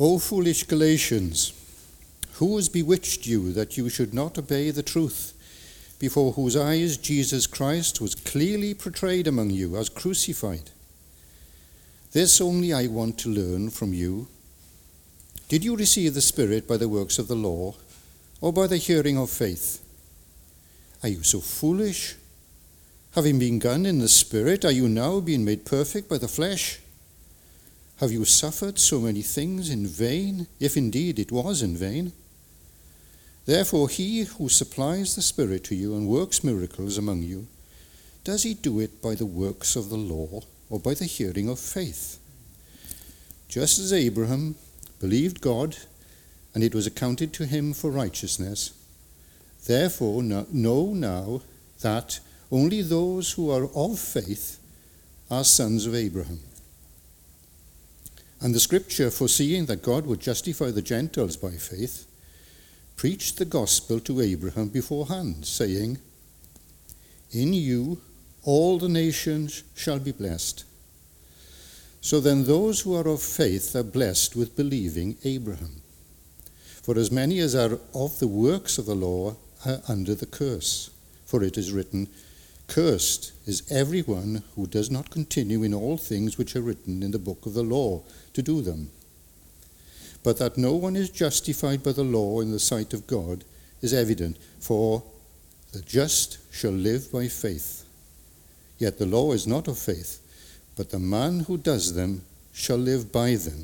O foolish Galatians, who has bewitched you that you should not obey the truth, before whose eyes Jesus Christ was clearly portrayed among you as crucified? This only I want to learn from you. Did you receive the Spirit by the works of the law, or by the hearing of faith? Are you so foolish? Having begun in the Spirit, are you now being made perfect by the flesh? Have you suffered so many things in vain, if indeed it was in vain? Therefore he who supplies the Spirit to you and works miracles among you, does he do it by the works of the law or by the hearing of faith? Just as Abraham believed God, and it was accounted to him for righteousness, therefore know now that only those who are of faith are sons of Abraham. And the scripture, foreseeing that God would justify the Gentiles by faith, preached the gospel to Abraham beforehand, saying, "In you all the nations shall be blessed." So then those who are of faith are blessed with believing Abraham. For as many as are of the works of the law are under the curse. For it is written, "Cursed is everyone who does not continue in all things which are written in the book of the law to do them." But that no one is justified by the law in the sight of God is evident, for the just shall live by faith. Yet the law is not of faith, but the man who does them shall live by them.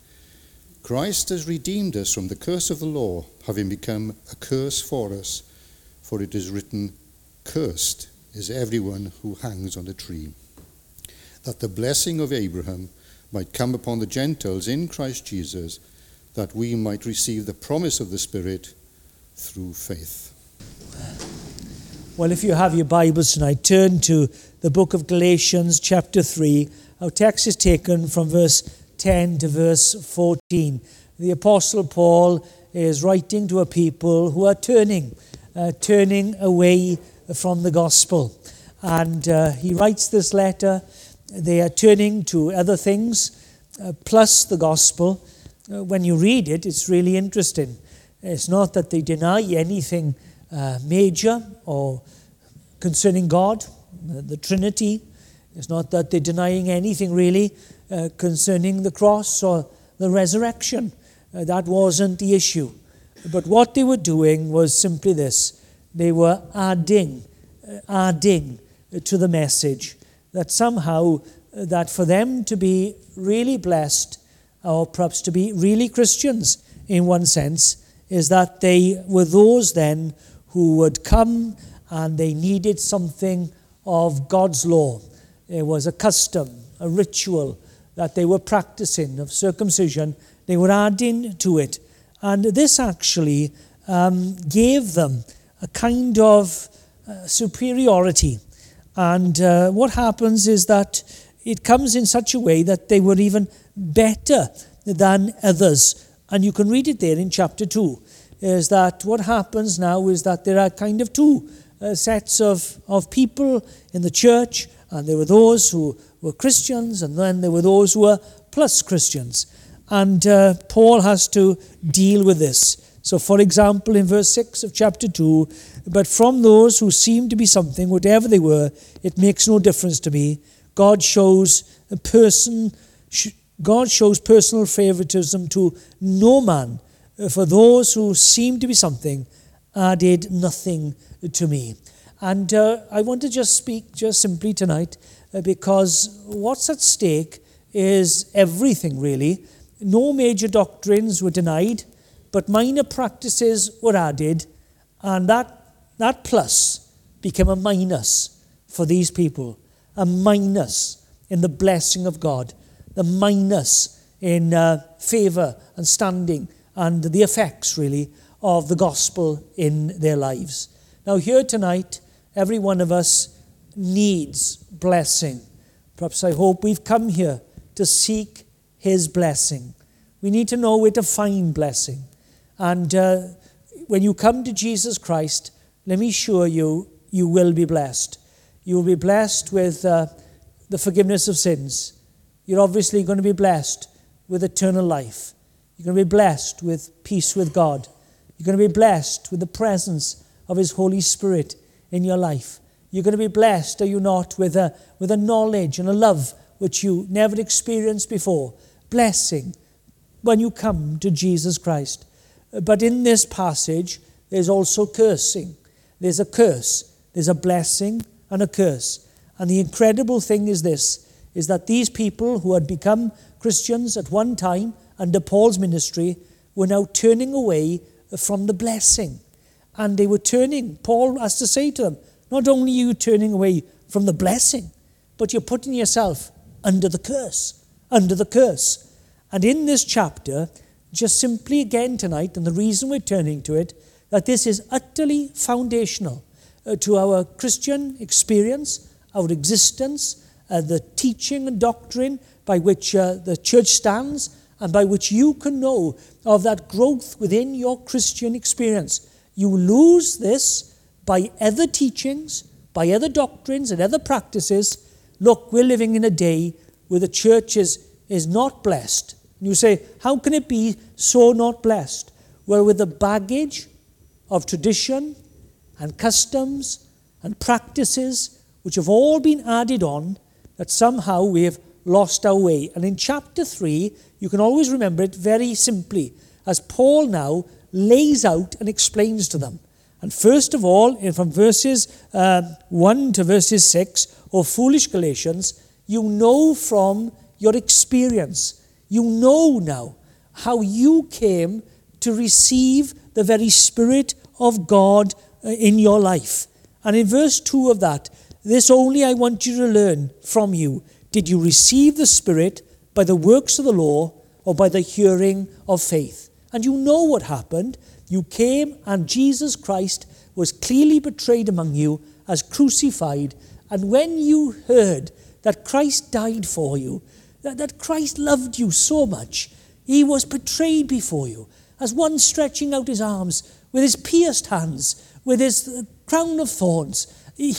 Christ has redeemed us from the curse of the law, having become a curse for us, for it is written, "Cursed is everyone who hangs on a tree," that the blessing of Abraham might come upon the Gentiles in Christ Jesus, that we might receive the promise of the Spirit through faith. Well, if you have your Bibles tonight, turn to the book of Galatians, chapter 3. Our text is taken from verse 10 to verse 14. The Apostle Paul is writing to a people who are turning away from the gospel. And he writes this letter. They are turning to other things, plus the gospel. When you read it, it's really interesting. It's not that they deny anything major or concerning God, the Trinity. It's not that they're denying anything really concerning the cross or the resurrection. That wasn't the issue. But what they were doing was simply this. They were adding to the message that somehow that for them to be really blessed, or perhaps to be really Christians in one sense, is that they were those then who would come and they needed something of God's law. There was a custom, a ritual that they were practicing of circumcision. They were adding to it. And this actually gave them a kind of superiority. And what happens is that it comes in such a way that they were even better than others. And you can read it there in chapter 2. Is that what happens now is that there are kind of two sets of people in the church. And there were those who were Christians, and then there were those who were plus Christians. And Paul has to deal with this. So, for example, in verse 6 of chapter 2, "But from those who seem to be something, whatever they were, it makes no difference to me. God shows personal favoritism to no man. For those who seem to be something added nothing to me." And I want to just speak just simply tonight because what's at stake is everything really. No major doctrines were denied, but minor practices were added, and that plus became a minus for these people, a minus in the blessing of God, the minus in favor and standing and the effects really of the gospel in their lives. Now here tonight, every one of us needs blessing. Perhaps I hope we've come here to seek his blessing. We need to know where to find blessing. And when you come to Jesus Christ, let me assure you, you will be blessed. You will be blessed with the forgiveness of sins. You're obviously going to be blessed with eternal life. You're going to be blessed with peace with God. You're going to be blessed with the presence of His Holy Spirit in your life. You're going to be blessed, are you not, with a knowledge and a love which you never experienced before. Blessing when you come to Jesus Christ. But in this passage, there's also cursing. There's a curse. There's a blessing and a curse. And the incredible thing is this, is that these people who had become Christians at one time under Paul's ministry were now turning away from the blessing. And they were turning, Paul has to say to them, not only are you turning away from the blessing, but you're putting yourself under the curse, under the curse. And in this chapter, just simply again tonight, and the reason we're turning to it, that this is utterly foundational to our Christian experience, our existence, the teaching and doctrine by which the church stands, and by which you can know of that growth within your Christian experience. You lose this by other teachings, by other doctrines and other practices. Look, we're living in a day where the church is not blessed. And you say, how can it be so not blessed? Well, with the baggage of tradition and customs and practices which have all been added on, that somehow we have lost our way. And in chapter 3, you can always remember it very simply, as Paul now lays out and explains to them. And first of all, from verses 1 to verses 6, O foolish Galatians, you know from your experience, you know now how you came to receive the very Spirit of God in your life. And in verse 2 of that, this only I want you to learn from you. Did you receive the Spirit by the works of the law or by the hearing of faith? And you know what happened. You came and Jesus Christ was clearly portrayed among you as crucified. And when you heard that Christ died for you, that Christ loved you so much, He was portrayed before you as one stretching out His arms with His pierced hands, with His crown of thorns.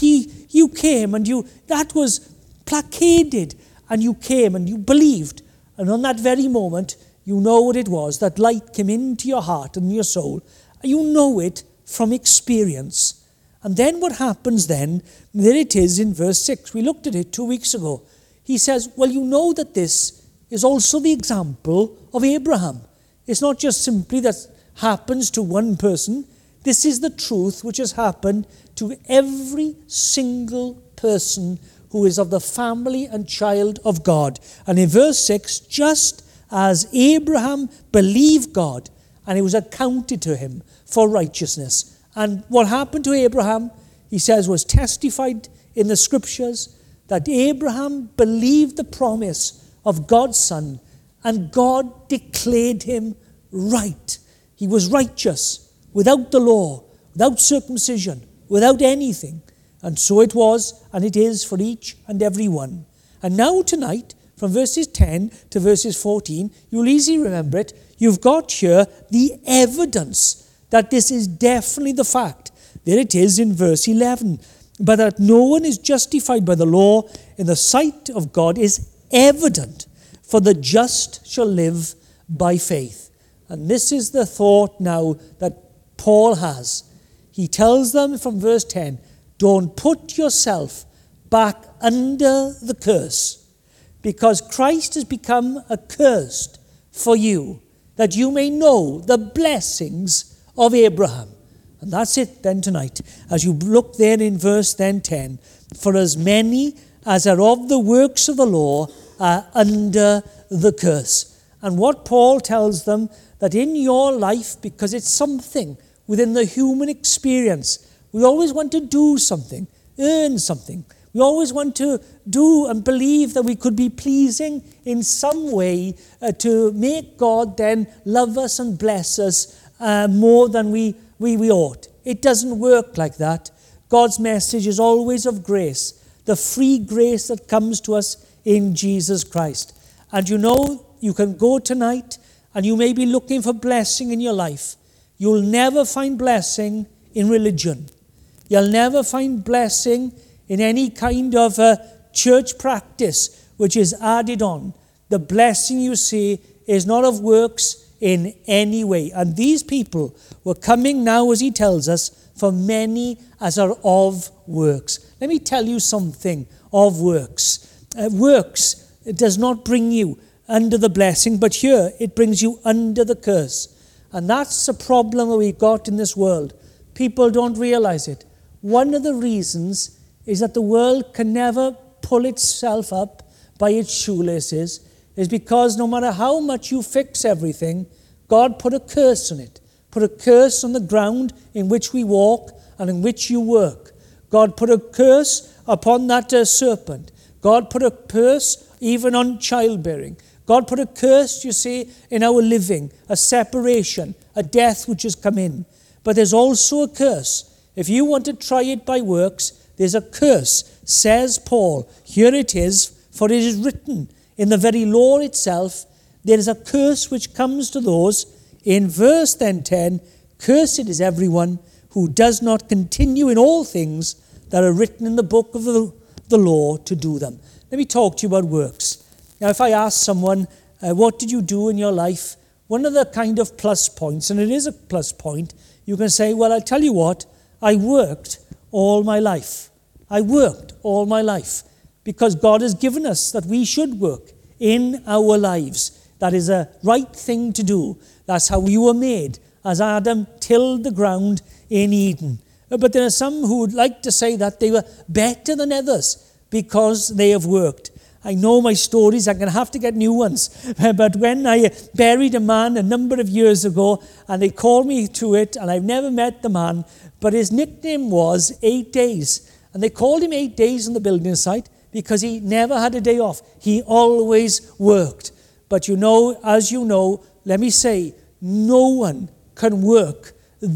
You came and that was placarded, and you came and you believed. And on that very moment, you know what it was. That light came into your heart and your soul. You know it from experience. And then what happens then, there it is in verse 6. We looked at it 2 weeks ago. He says, well, you know that this is also the example of Abraham. It's not just simply that happens to one person. This is the truth which has happened to every single person who is of the family and child of God. And in verse 6, just as Abraham believed God, and it was accounted to him for righteousness. And what happened to Abraham, he says, was testified in the scriptures that Abraham believed the promise of God's Son, and God declared him right. He was righteous, without the law, without circumcision, without anything. And so it was, and it is for each and every one. And now tonight, from verses 10 to verses 14, you'll easily remember it. You've got here the evidence that this is definitely the fact. There it is in verse 11. But that no one is justified by the law in the sight of God is evident, for the just shall live by faith. And this is the thought now that Paul has. He tells them from verse 10, don't put yourself back under the curse, because Christ has become accursed for you, that you may know the blessings of Abraham. And that's it then tonight. As you look there in verse then 10, for as many as are of the works of the law are under the curse. And what Paul tells them, that in your life, because it's something within the human experience, we always want to do something, earn something. We always want to do and believe that we could be pleasing in some way to make God then love us and bless us more than we ought. It doesn't work like that. God's message is always of grace, the free grace that comes to us in Jesus Christ. And you know, you can go tonight and you may be looking for blessing in your life. You'll never find blessing in religion. You'll never find blessing in any kind of church practice which is added on. The blessing you see is not of works, in any way. And these people were coming now, as he tells us, for many as are of works. Let me tell you something of works. Works does not bring you under the blessing, but here it brings you under the curse. And that's the problem that we've got in this world. People don't realize it. One of the reasons is that the world can never pull itself up by its shoelaces is because no matter how much you fix everything, God put a curse on it. Put a curse on the ground in which we walk and in which you work. God put a curse upon that serpent. God put a curse even on childbearing. God put a curse, you see, in our living, a separation, a death which has come in. But there's also a curse. If you want to try it by works, there's a curse, says Paul. Here it is, for it is written in the very law itself, there is a curse which comes to those, in verse then 10, cursed is everyone who does not continue in all things that are written in the book of the law to do them. Let me talk to you about works. Now, if I ask someone, what did you do in your life? One of the kind of plus points, and it is a plus point, you can say, well, I'll tell you what, I worked all my life. I worked all my life because God has given us that we should work in our lives. That is a right thing to do. That's how we were made, as Adam tilled the ground in Eden. But there are some who would like to say that they were better than others because they have worked. I know my stories, I'm going to have to get new ones. But when I buried a man a number of years ago, and they called me to it, and I've never met the man, but his nickname was 8 Days. And they called him 8 Days on the building site because he never had a day off. He always worked. But you know, as you know, let me say, no one can work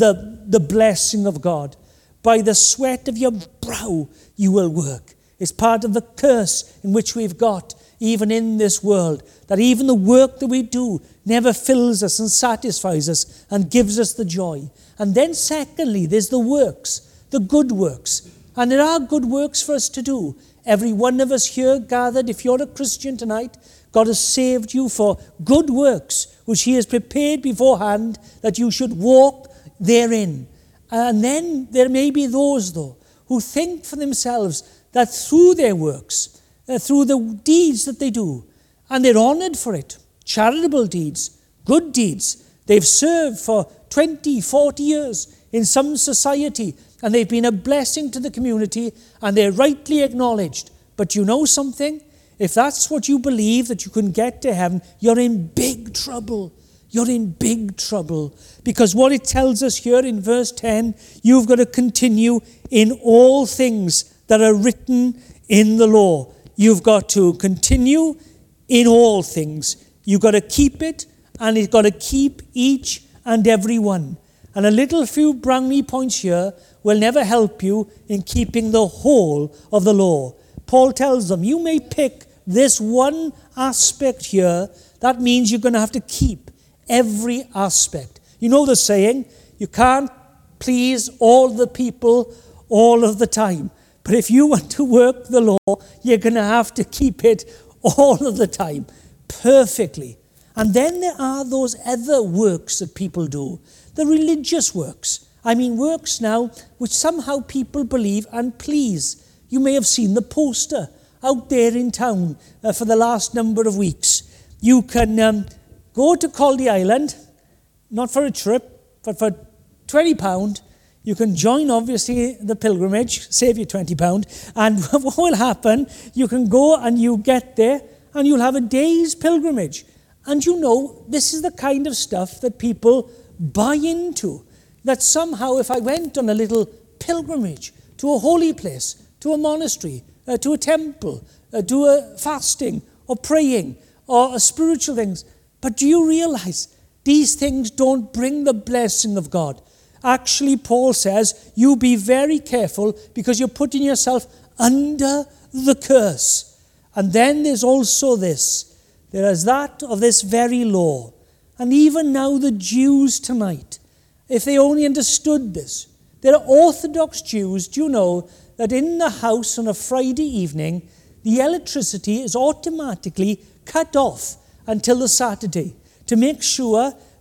the blessing of God. By the sweat of your brow you will work. It's part of the curse in which we've got, even in this world, that even the work that we do never fills us and satisfies us and gives us the joy. And then secondly, there's the works, the good works. And there are good works for us to do. Every one of us here gathered, if you're a Christian tonight, God has saved you for good works, which he has prepared beforehand that you should walk therein. And then there may be those, though, who think for themselves that through their works, through the deeds that they do, and they're honored for it, charitable deeds, good deeds, they've served for 20, 40 years in some society, and they've been a blessing to the community, and they're rightly acknowledged. But you know something? If that's what you believe, that you can get to heaven, you're in big trouble. You're in big trouble. Because what it tells us here in verse 10, you've got to continue in all things that are written in the law. You've got to continue in all things. You've got to keep it, and you've got to keep each and every one. And a little few brownie points here will never help you in keeping the whole of the law. Paul tells them, you may pick this one aspect here. That means you're going to have to keep every aspect. You know the saying, you can't please all the people all of the time. But if you want to work the law, you're going to have to keep it all of the time, perfectly. And then there are those other works that people do, the religious works. I mean, works now which somehow people believe and please. You may have seen the poster out there in town for the last number of weeks. You can go to Caldy Island, not for a trip, but for £20, you can join, obviously, the pilgrimage, save you £20, and what will happen, you can go and you get there, and you'll have a day's pilgrimage. And you know, this is the kind of stuff that people buy into, that somehow if I went on a little pilgrimage to a holy place, to a monastery, to a temple, to a fasting, or praying, or spiritual things, but do you realize these things don't bring the blessing of God? Actually, Paul says, you be very careful because you're putting yourself under the curse. And then there's also this. There is that of this very law. And even now the Jews tonight, if they only understood this, there are Orthodox Jews, do you know, that in the house on a Friday evening, the electricity is automatically cut off until the Saturday to make sure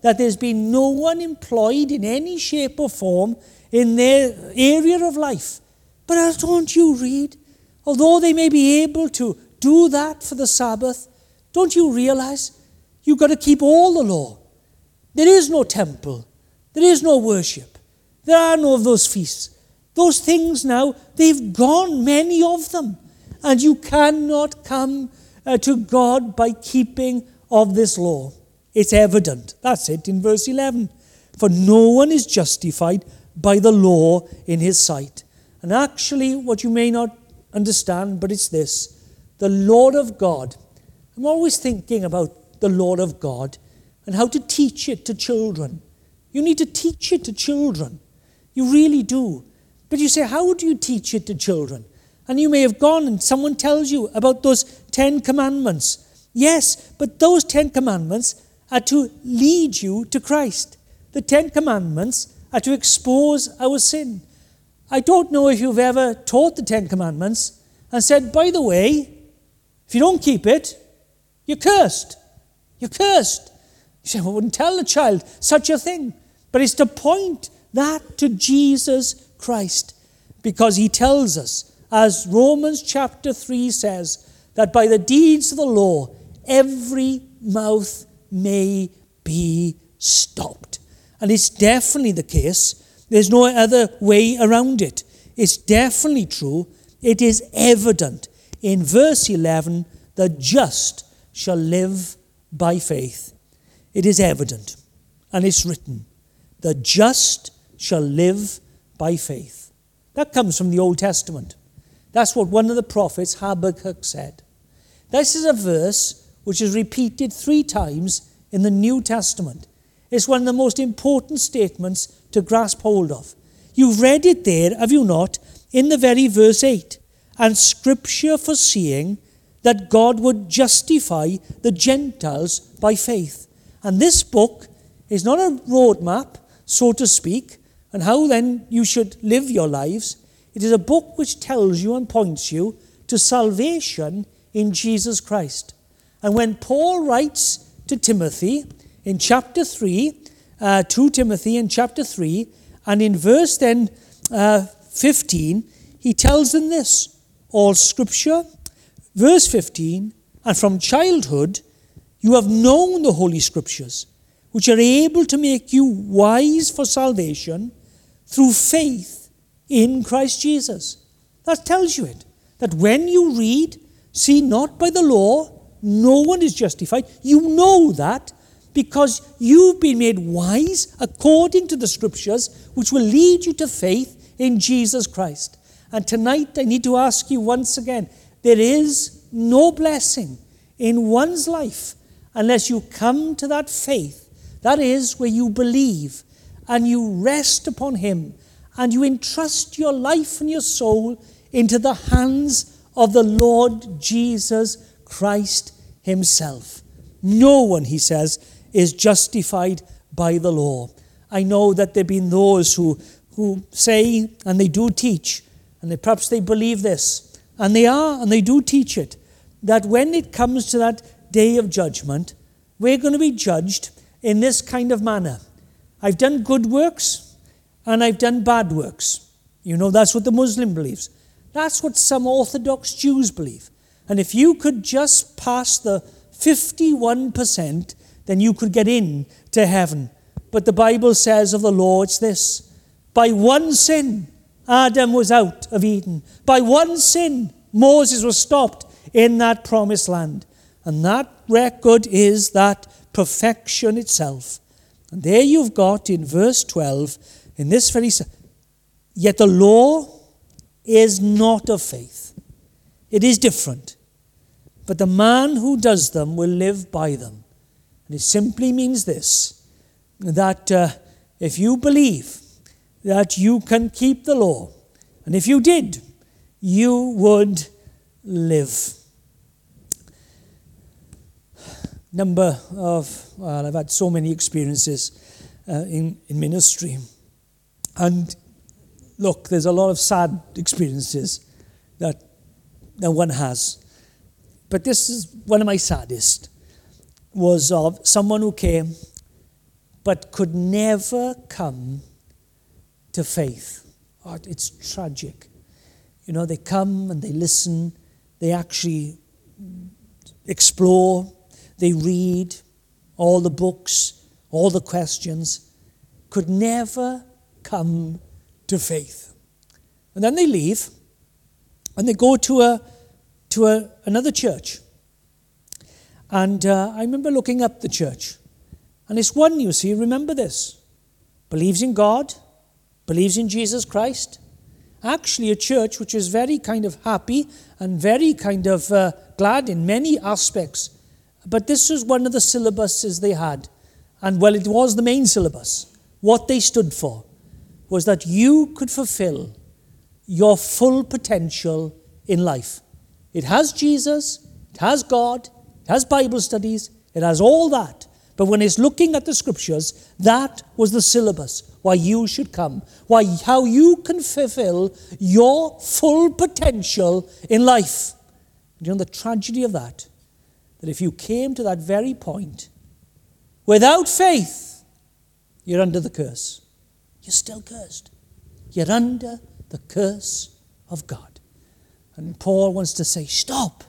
that there's been no one employed in any shape or form in their area of life. But don't you read? Although they may be able to do that for the Sabbath, don't you realize you've got to keep all the law? There is no temple. There is no worship. There are no of those feasts. Those things now, they've gone, many of them. And you cannot come to God by keeping of this law. It's evident. That's it in verse 11. For no one is justified by the law in his sight. And actually, what you may not understand, but it's this. The Lord of God. I'm always thinking about the Lord of God and how to teach it to children. You need to teach it to children. You really do. But you say, how do you teach it to children? And you may have gone and someone tells you about those 10 commandments. Yes, but those 10 commandments are to lead you to Christ. The 10 commandments are to expose our sin. I don't know if you've ever taught the 10 commandments and said, by the way, if you don't keep it, you're cursed. You're cursed. You say, well, I wouldn't tell a child such a thing. But it's to point that to Jesus Christ, because he tells us, as Romans chapter 3 says, that by the deeds of the law, every mouth may be stopped. And it's definitely the case. There's no other way around it. It's definitely true. It is evident. In verse 11, the just shall live by faith. It is evident, and it's written, the just shall live by faith. That comes from the Old Testament. That's what one of the prophets, Habakkuk, said. This is a verse which is repeated 3 times in the New Testament. It's one of the most important statements to grasp hold of. You've read it there, have you not, in the very verse 8. And Scripture foreseeing that God would justify the Gentiles by faith. And this book is not a roadmap, so to speak, and how then you should live your lives. It is a book which tells you and points you to salvation in Jesus Christ. And when Paul writes to Timothy in chapter 3, 2 Timothy in chapter 3, and in verse 15, he tells them this, all Scripture, verse 15, and from childhood you have known the Holy Scriptures, which are able to make you wise for salvation through faith in Christ Jesus. That tells you it. That when you read, see, not by the law, no one is justified. You know that because you've been made wise according to the Scriptures, which will lead you to faith in Jesus Christ. And tonight I need to ask you once again, there is no blessing in one's life unless you come to that faith. That is where you believe and you rest upon him and you entrust your life and your soul into the hands of the Lord Jesus Christ himself. No one, he says, is justified by the law. I know that there have been those who say, and they do teach, and perhaps they believe this, and they do teach it, that when it comes to that day of judgment, we're going to be judged in this kind of manner. I've done good works, and I've done bad works. You know, that's what the Muslim believes. That's what some Orthodox Jews believe. And if you could just pass the 51%, then you could get in to heaven. But the Bible says of the law, it's this: by one sin, Adam was out of Eden. By one sin, Moses was stopped in that promised land. And that record is that perfection itself. And there you've got in verse 12, in this very, yet the law is not of faith. It is different. But the man who does them will live by them. And it simply means this, that if you believe that you can keep the law, and if you did, you would live. I've had so many experiences in ministry. And look, there's a lot of sad experiences that one has. But this is one of my saddest, was of someone who came but could never come to faith. Oh, it's tragic. You know, they come and they listen, they actually explore, they read all the books, all the questions, could never come to faith. And then they leave and they go to another church. And I remember looking up the church. And it's one, you see, remember this, believes in God, believes in Jesus Christ. Actually a church which is very kind of happy and very kind of glad in many aspects. But this was one of the syllabuses they had. And well, it was the main syllabus. What they stood for was that you could fulfill your full potential in life. It has Jesus, it has God, it has Bible studies, it has all that. But when it's looking at the scriptures, that was the syllabus, why you should come, how you can fulfill your full potential in life. And you know the tragedy of that if you came to that very point, without faith, you're under the curse. You're still cursed. You're under the curse of God. And Paul wants to say, stop.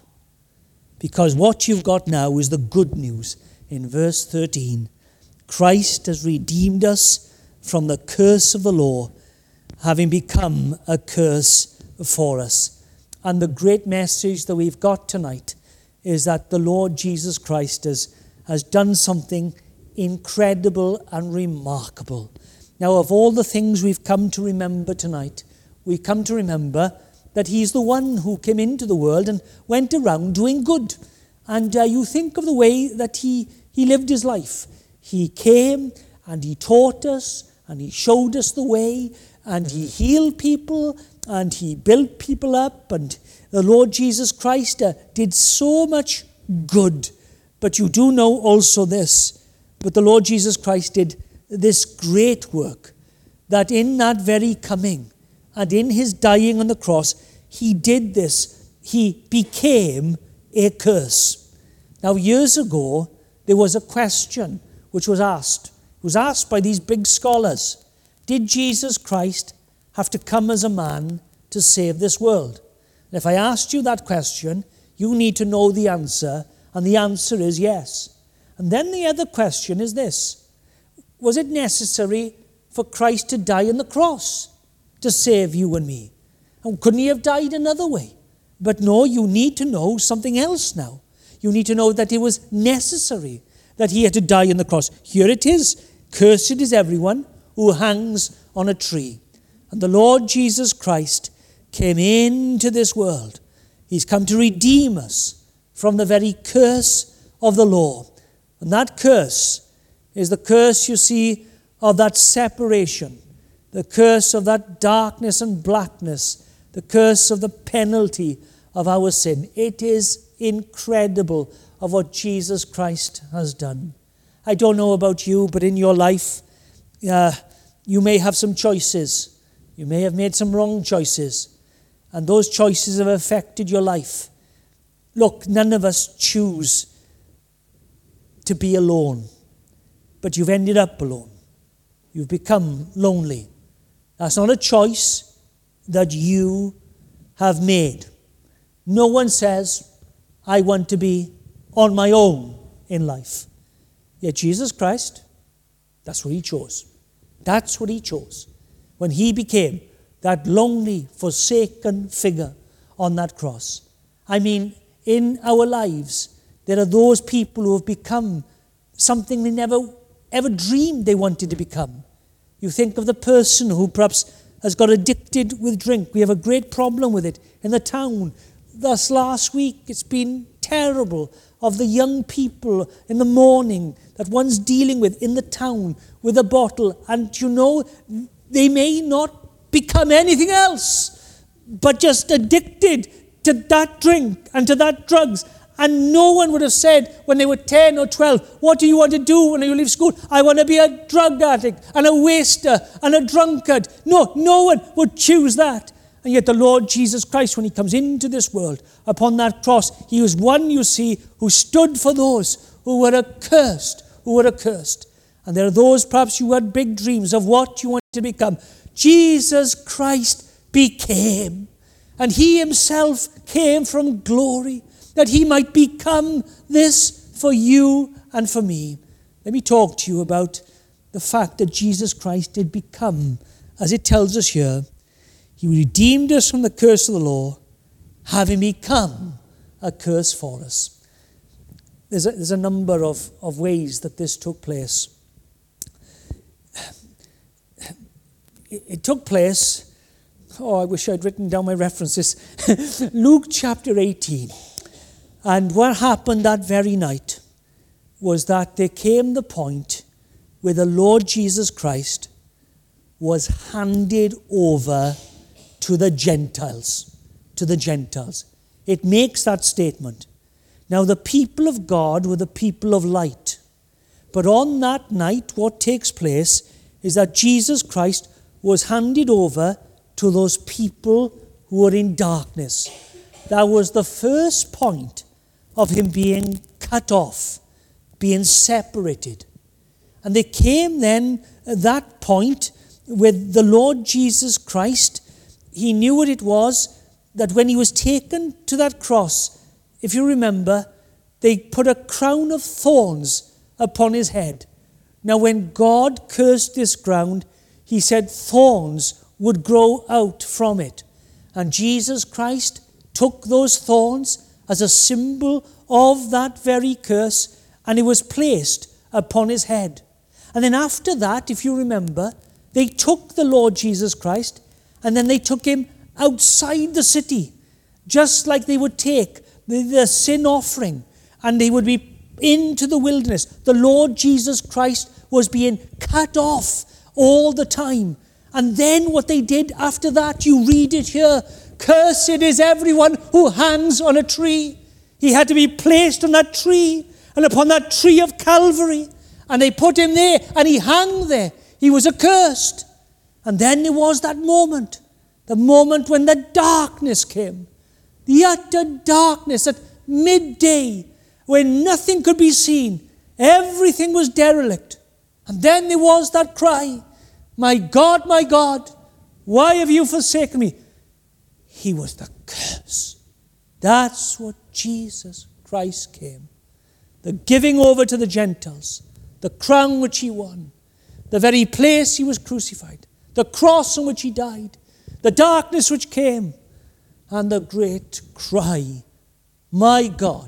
Because what you've got now is the good news. In verse 13, Christ has redeemed us from the curse of the law, having become a curse for us. And the great message that we've got tonight is that the Lord Jesus Christ has done something incredible and remarkable. Now, of all the things we've come to remember tonight, we come to remember that he's the one who came into the world and went around doing good. And you think of the way that he lived his life. He came and he taught us and he showed us the way and he healed people and he built people up, and the Lord Jesus Christ did so much good. But you do know also this, but the Lord Jesus Christ did this great work, that in that very coming and in his dying on the cross, he did this. He became a curse. Now, years ago, there was a question which was asked. It was asked by these big scholars. Did Jesus Christ have to come as a man to save this world? And if I asked you that question, you need to know the answer, and the answer is yes. And then the other question is this. Was it necessary for Christ to die on the cross to save you and me? And couldn't he have died another way? But no, you need to know something else now. You need to know that it was necessary that he had to die on the cross. Here it is. Cursed is everyone who hangs on a tree. And the Lord Jesus Christ came into this world. He's come to redeem us from the very curse of the law. And that curse is the curse, you see, of that separation, the curse of that darkness and blackness, the curse of the penalty of our sin. It is incredible of what Jesus Christ has done. I don't know about you, but in your life, you may have some choices. You may have made some wrong choices, and those choices have affected your life. Look, none of us choose to be alone, but you've ended up alone. You've become lonely. That's not a choice that you have made. No one says, I want to be on my own in life. Yet Jesus Christ, that's what he chose. That's what he chose. When he became that lonely, forsaken figure on that cross. I mean, in our lives, there are those people who have become something they never ever dreamed they wanted to become. You think of the person who perhaps has got addicted with drink. We have a great problem with it in the town. Thus last week, it's been terrible, of the young people in the morning that one's dealing with in the town with a bottle. And you know, they may not become anything else, but just addicted to that drink and to that drugs. And no one would have said when they were 10 or 12, what do you want to do when you leave school? I want to be a drug addict and a waster and a drunkard. No one would choose that. And yet the Lord Jesus Christ, when he comes into this world, upon that cross, he was one, you see, who stood for those who were accursed, And there are those, perhaps you had big dreams of what you wanted to become. Jesus Christ became. And he himself came from glory, that he might become this for you and for me. Let me talk to you about the fact that Jesus Christ did become, as it tells us here. He redeemed us from the curse of the law, having become a curse for us. There's a number of ways that this took place. It took place, I wish I'd written down my references, Luke chapter 18. And what happened that very night was that there came the point where the Lord Jesus Christ was handed over to the Gentiles. To the Gentiles. It makes that statement. Now the people of God were the people of light. But on that night, what takes place is that Jesus Christ was handed over to those people who were in darkness. That was the first point of him being cut off, being separated. And there came then that point with the Lord Jesus Christ. He knew what it was, that when he was taken to that cross, if you remember, they put a crown of thorns upon his head. Now when God cursed this ground, he said thorns would grow out from it. And Jesus Christ took those thorns as a symbol of that very curse, and it was placed upon his head. And then after that, if you remember, they took the Lord Jesus Christ, and then they took him outside the city, just like they would take the sin offering, and they would be into the wilderness. The Lord Jesus Christ was being cut off all the time. And then what they did after that, you read it here, cursed is everyone who hangs on a tree. He had to be placed on that tree, and upon that tree of Calvary, and they put him there, and he hung there. He was accursed. And then there was that moment, the moment when the darkness came, the utter darkness at midday, when nothing could be seen. Everything was derelict. And then there was that cry, my God, why have you forsaken me? He was the curse. That's what Jesus Christ came. The giving over to the Gentiles, the crown which he won, the very place he was crucified, the cross on which he died, the darkness which came, and the great cry, my God,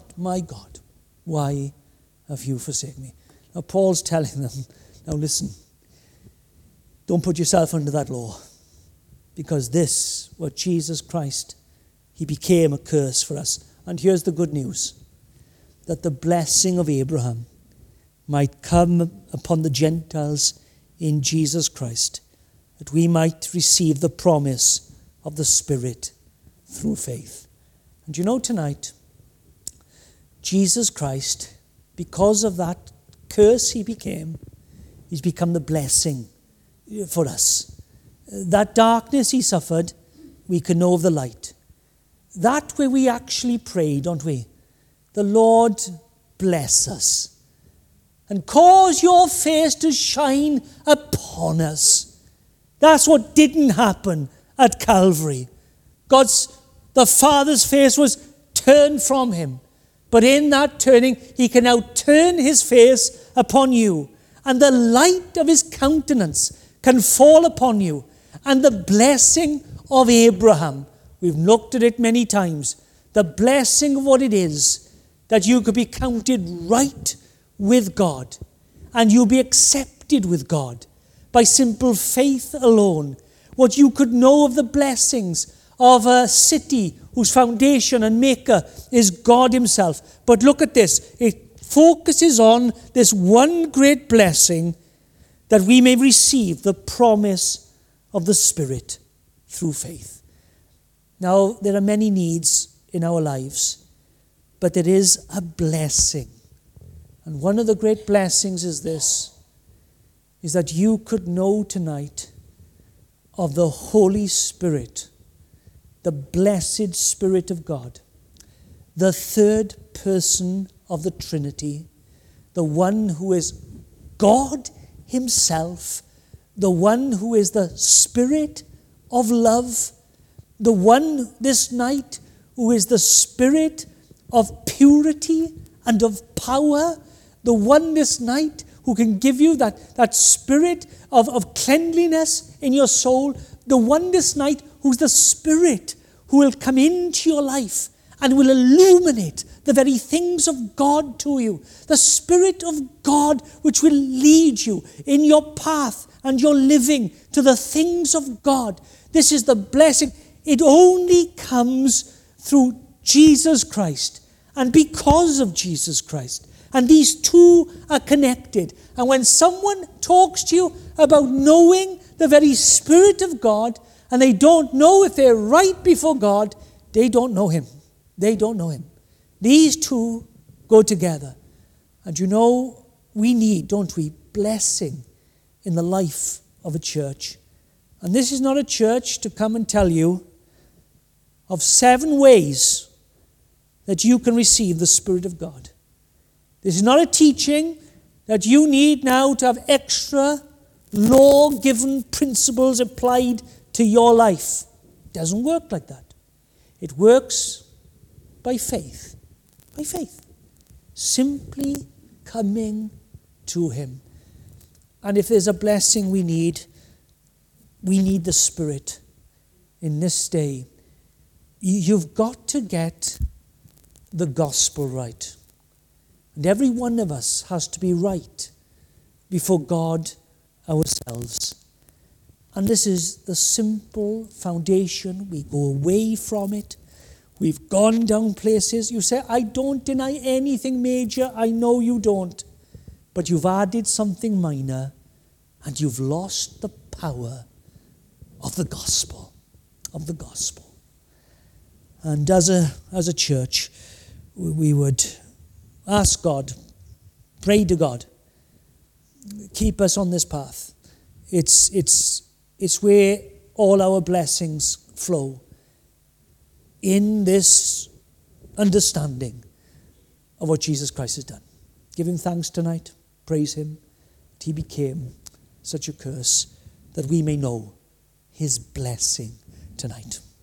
why have you forsaken me? Now Paul's telling them, now listen, don't put yourself under that law, because this, what Jesus Christ, he became a curse for us. And here's the good news, that the blessing of Abraham might come upon the Gentiles in Jesus Christ, that we might receive the promise of the Spirit through faith. And you know, tonight, Jesus Christ, because of that curse he became, he's become the blessing for us. That darkness he suffered, we can know of the light. That where we actually pray, don't we? The Lord bless us and cause your face to shine upon us. That's what didn't happen at Calvary. The Father's face was turned from him. But in that turning, he can now turn his face upon you. And the light of his countenance can fall upon you. And the blessing of Abraham, we've looked at it many times, the blessing of what it is, that you could be counted right with God, and you'll be accepted with God by simple faith alone. What you could know of the blessings of a city whose foundation and maker is God himself. But look at this. It focuses on this one great blessing, that we may receive the promise of the Spirit through faith. Now, there are many needs in our lives, but there is a blessing. And one of the great blessings is this, is that you could know tonight of the Holy Spirit, the blessed Spirit of God, the third person of the Trinity, the one who is God himself, the one who is the Spirit of love, the one this night who is the Spirit of purity and of power, the one this night who can give you that spirit of cleanliness in your soul, the one this night who's the Spirit who will come into your life and will illuminate the very things of God to you. The Spirit of God which will lead you in your path and your living to the things of God. This is the blessing. It only comes through Jesus Christ and because of Jesus Christ. And these two are connected. And when someone talks to you about knowing the very Spirit of God, and they don't know if they're right before God, they don't know him. They don't know him. These two go together. And you know, we need, don't we, blessing in the life of a church. And this is not a church to come and tell you of 7 ways that you can receive the Spirit of God. This is not a teaching that you need now to have extra law-given principles applied to your life. It doesn't work like that. It works by faith. By faith. Simply coming to him. And if there's a blessing we need the Spirit in this day. You've got to get the gospel right. And every one of us has to be right before God ourselves. And this is the simple foundation. We go away from it. We've gone down places. You say, I don't deny anything major. I know you don't. But you've added something minor and you've lost the power of the gospel. Of the gospel. And as a church, we would ask God, pray to God, keep us on this path. It's where all our blessings flow. In this understanding of what Jesus Christ has done. Give him thanks tonight. Praise him. That he became such a curse that we may know his blessing tonight.